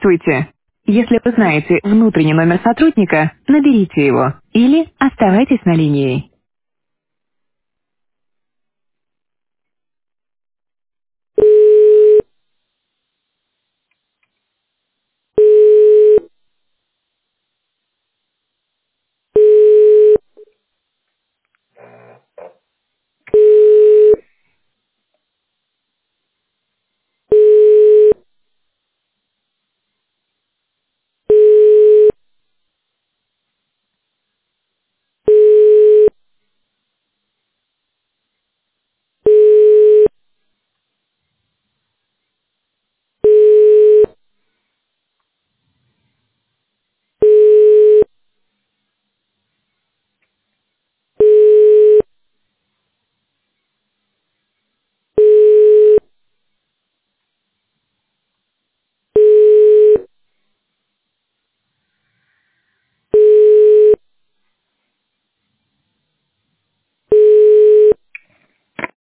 Здравствуйте. Если вы знаете внутренний номер сотрудника, наберите его или оставайтесь на линии.